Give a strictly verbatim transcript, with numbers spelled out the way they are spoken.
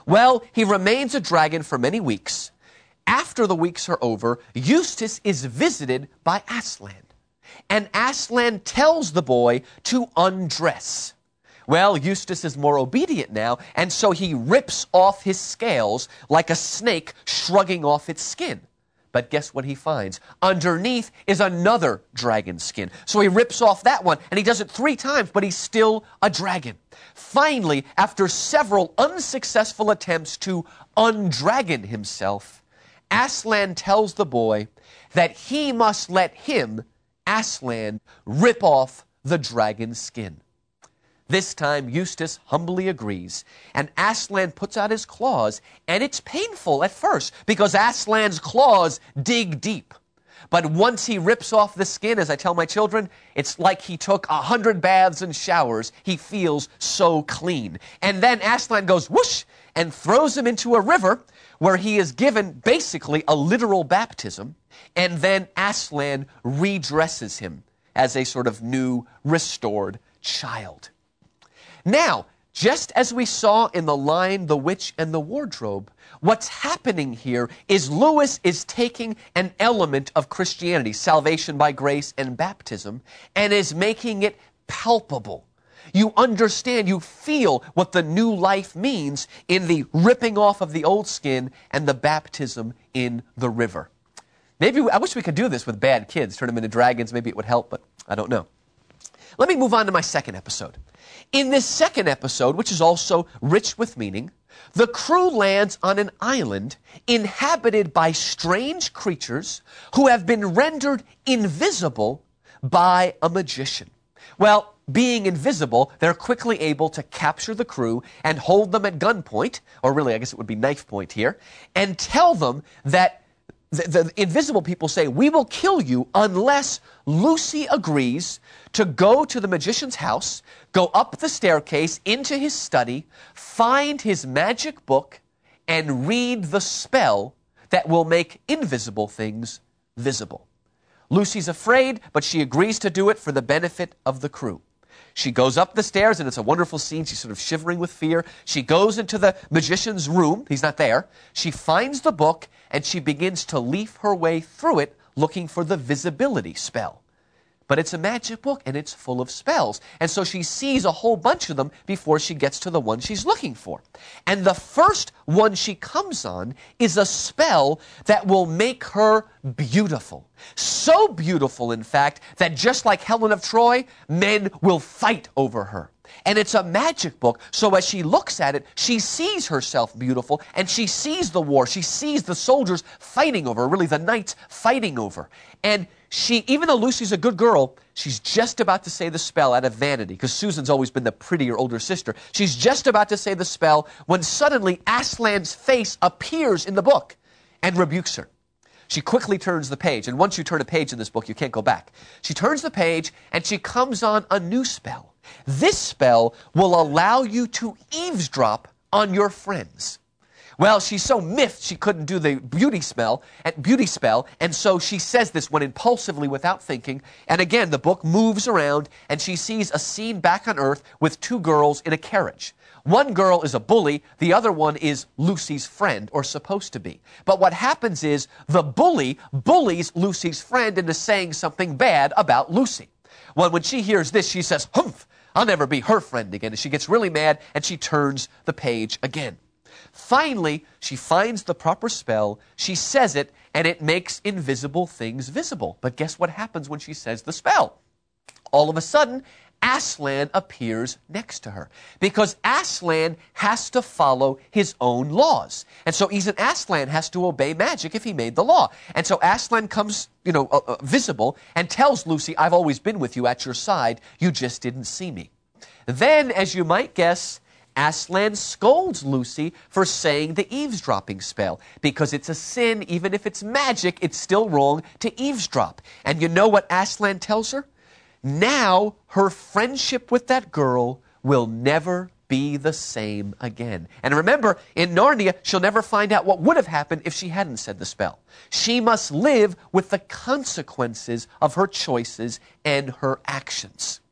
Well, he remains a dragon for many weeks. After the weeks are over, Eustace is visited by Aslan. And Aslan tells the boy to undress. Well, Eustace is more obedient now, and so he rips off his scales like a snake shrugging off its skin. But guess what he finds? Underneath is another dragon skin. So he rips off that one, and he does it three times, but he's still a dragon. Finally, after several unsuccessful attempts to undragon himself, Aslan tells the boy that he must let him, Aslan, rip off the dragon's skin. This time, Eustace humbly agrees, and Aslan puts out his claws, and it's painful at first, because Aslan's claws dig deep. But once he rips off the skin, as I tell my children, it's like he took a hundred baths and showers. He feels so clean. And then Aslan goes whoosh and throws him into a river where he is given basically a literal baptism, and then Aslan redresses him as a sort of new, restored child. Now, just as we saw in The Lion, the Witch, and the Wardrobe, what's happening here is Lewis is taking an element of Christianity, salvation by grace and baptism, and is making it palpable. You understand, you feel what the new life means in the ripping off of the old skin and the baptism in the river. Maybe, I wish we could do this with bad kids, turn them into dragons, maybe it would help, but I don't know. Let me move on to my second episode. In this second episode, which is also rich with meaning, the crew lands on an island inhabited by strange creatures who have been rendered invisible by a magician. Well, being invisible, they're quickly able to capture the crew and hold them at gunpoint, or really, I guess it would be knife point here, and tell them that the, the invisible people say, we will kill you unless Lucy agrees to go to the magician's house, go up the staircase into his study, find his magic book, and read the spell that will make invisible things visible. Lucy's afraid, but she agrees to do it for the benefit of the crew. She goes up the stairs, and it's a wonderful scene. She's sort of shivering with fear. She goes into the magician's room. He's not there. She finds the book, and she begins to leaf her way through it, looking for the visibility spell. But it's a magic book, and it's full of spells. And so she sees a whole bunch of them before she gets to the one she's looking for. And the first one she comes on is a spell that will make her beautiful. So beautiful, in fact, that just like Helen of Troy, men will fight over her. And it's a magic book, so as she looks at it, she sees herself beautiful, and she sees the war. She sees the soldiers fighting over her, really the knights fighting over her. And she, even though Lucy's a good girl, she's just about to say the spell out of vanity, because Susan's always been the prettier older sister. She's just about to say the spell when suddenly Aslan's face appears in the book and rebukes her. She quickly turns the page, and once you turn a page in this book, you can't go back. She turns the page, and she comes on a new spell. This spell will allow you to eavesdrop on your friends. Well, she's so miffed she couldn't do the beauty spell, and beauty spell, and so she says this one impulsively without thinking. And again, the book moves around, and she sees a scene back on Earth with two girls in a carriage. One girl is a bully, the other one is Lucy's friend, or supposed to be. But what happens is the bully bullies Lucy's friend into saying something bad about Lucy. Well, when she hears this, she says, humph, I'll never be her friend again. And she gets really mad, and she turns the page again. Finally, she finds the proper spell, she says it, and it makes invisible things visible. But guess what happens when she says the spell? All of a sudden, Aslan appears next to her, because Aslan has to follow his own laws. And so even Aslan has to obey magic if he made the law. And so Aslan comes, you know, uh, uh, visible and tells Lucy, I've always been with you at your side, you just didn't see me. Then, as you might guess, Aslan scolds Lucy for saying the eavesdropping spell, because it's a sin. Even if it's magic, it's still wrong to eavesdrop. And you know what Aslan tells her? Now her friendship with that girl will never be the same again. And remember, in Narnia, she'll never find out what would have happened if she hadn't said the spell. She must live with the consequences of her choices and her actions.